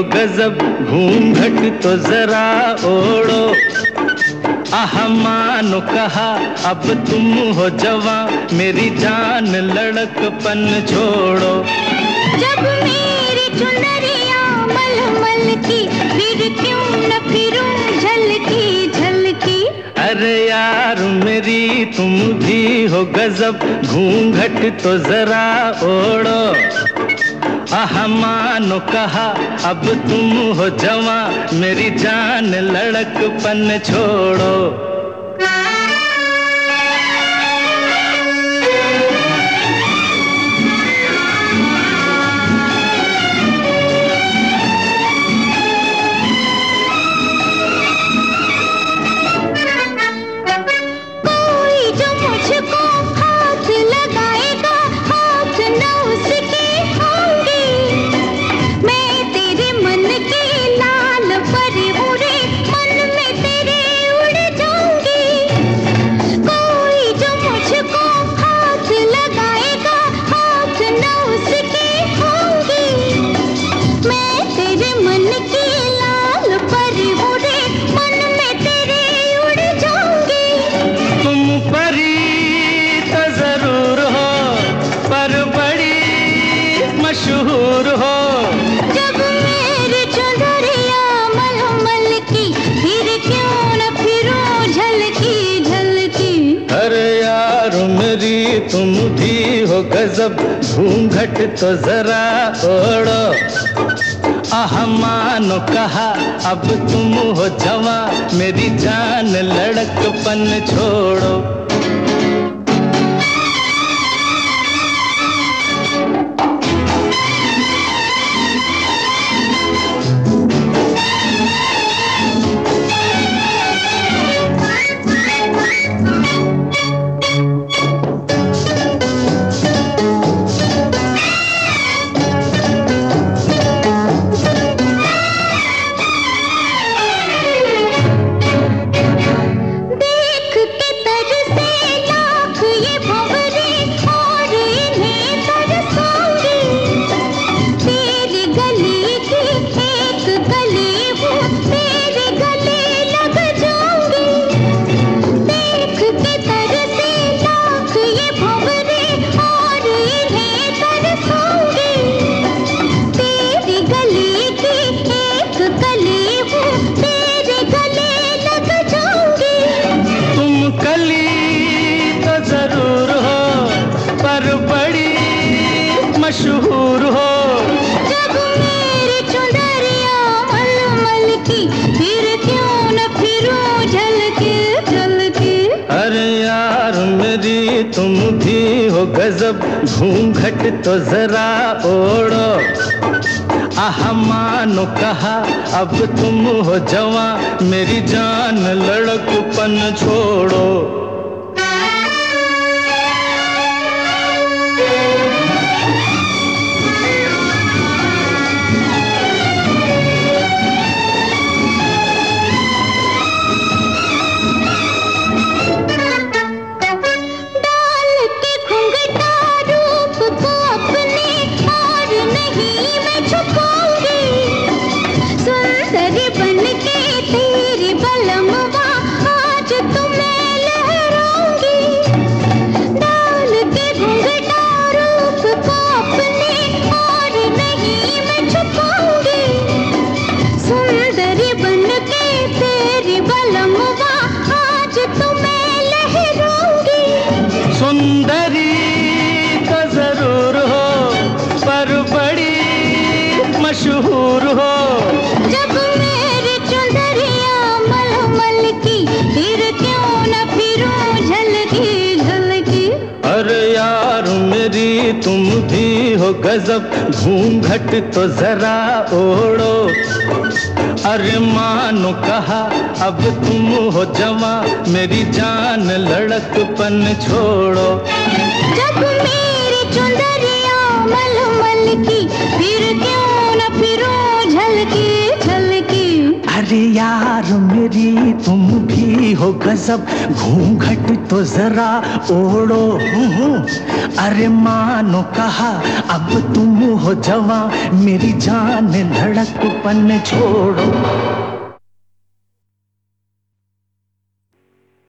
गजब, घूंघट तो जरा ओढ़ो। आह मानो कहा अब तुम हो जवां, मेरी जान लड़कपन छोड़ो। जब मेरी चुनरिया मलमल की, फिर क्यों न फिरूं झलकी झलकी। अरे यार मेरी तुम भी हो गजब, घूंघट तो जरा ओढ़ो। आह मानो कहा अब तुम हो जवां, मेरी जान लड़कपन छोड़ो। मशहूर हो जब मेरी चुनरिया मलमल की, फिर क्यों न फिरूं झलकी झलकी। अरे यार मेरी तुम भी हो गजब, घूंघट तो जरा ओढ़ो। आह मानो कहा अब तुम हो जवां, मेरी जान लड़कपन छोड़ो। मशहूर हो जब मेरी चुनरिया मलमल की, फिर क्यों न फिरूं झलकी झलकी। अरे यार मेरी तुम भी हो गजब, घूंघट तो जरा ओढ़ो। आह मानो कहा अब तुम हो जवां, मेरी जान लड़कपन छोड़ो। सुंदरी तो जरूर हो, पर बड़ी मशहूर हो। जब मेरी चुनरिया मलमल की, फिर क्यों न फिरूं झलकी झलकी। अरे यार मेरी तुम भी हो गजब, घूंघट तो जरा ओढ़ो। अरे मानो कहा अब तुम हो जवां, मेरी जान लड़कपन छोड़ो। जब मेरी चुनरिया मलमल की, फिर क्यों न फिरूं झलकी झलकी। अरे यार मेरी तुम भी हो गजब, घूंघट तो जरा ओढ़ो। अरे मानो कहा अब तुम हो जवां, मेरी जान धड़कपन छोड़ो।